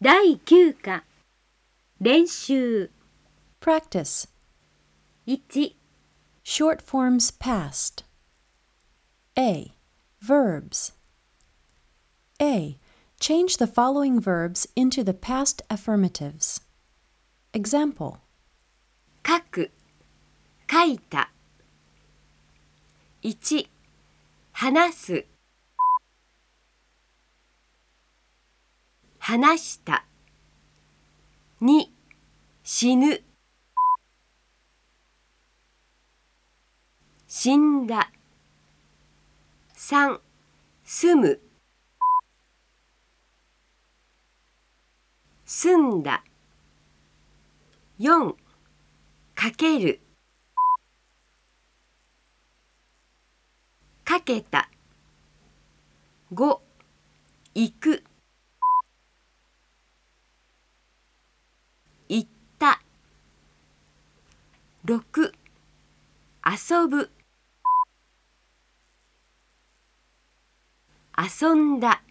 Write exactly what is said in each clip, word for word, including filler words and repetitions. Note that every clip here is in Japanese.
だいきゅう課練習 Practice. いち Short forms past. A. Verbs. A. Change the following verbs into the past affirmatives. Example. 書く書いたいち話す話したに死ぬ死んださん住む住んだよんかけるかけたご行く行ったろく遊ぶ遊んだ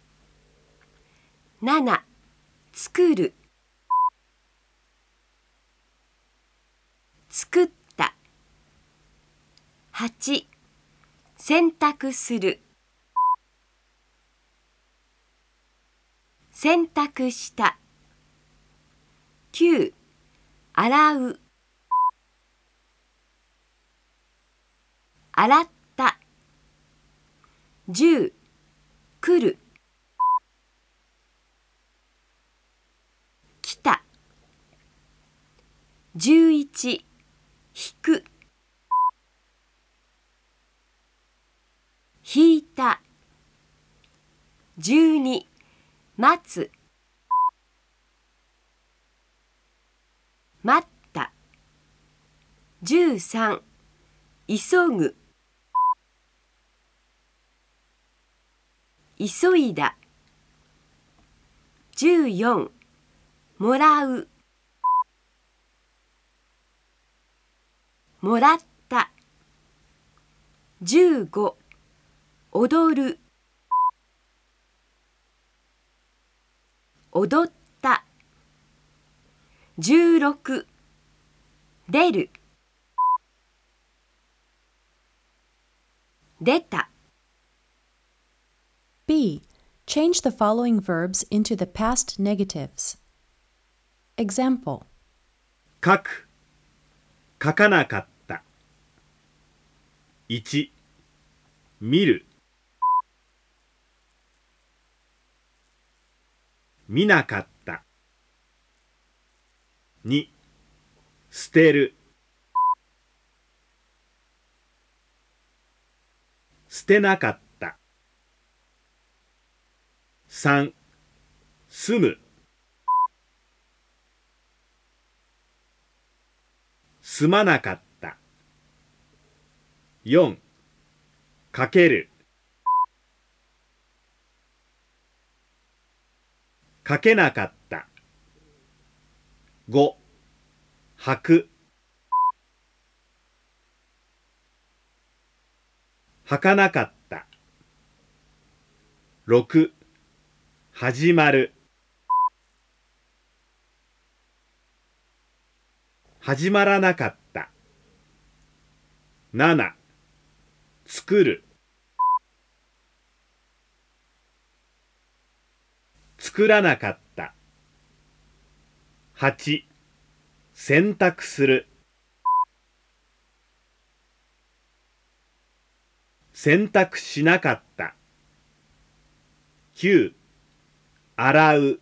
なな作る作ったはち洗濯する洗濯したきゅう洗う洗ったじゅう来る来たじゅういち引く引いたじゅうに待つ待ったじゅうさん急ぐ急いだじゅうよんもらうもらったじゅうご踊る踊ったじゅうろく出る出た B. Change the following verbs into the past negatives. Example. 書く書かなかったいち見る見なかったに捨てる捨てなかったさん住む住まなかったよんかけるかけなかったご履く履かなかったろく始まる始まらなかったなな作る作らなかったはち洗濯する洗濯しなかったきゅう洗う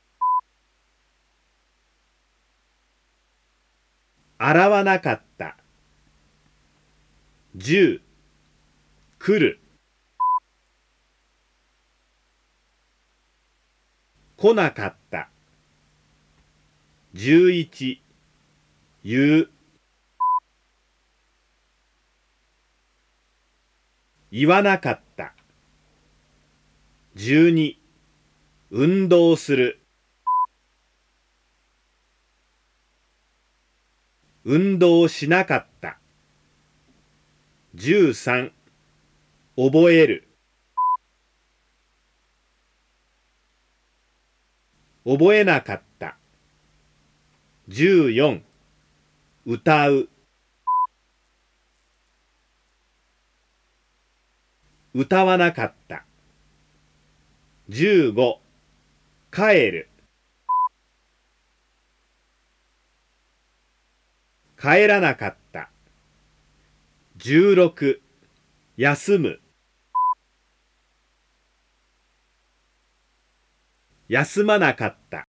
洗わなかったじゅう来る来なかったじゅういち言う言わなかったじゅうに運動する運動しなかったじゅうさん覚える覚えなかった。じゅうよん、歌う。歌わなかった。じゅうご、帰る。帰らなかった。じゅうろく、休む。休まなかった。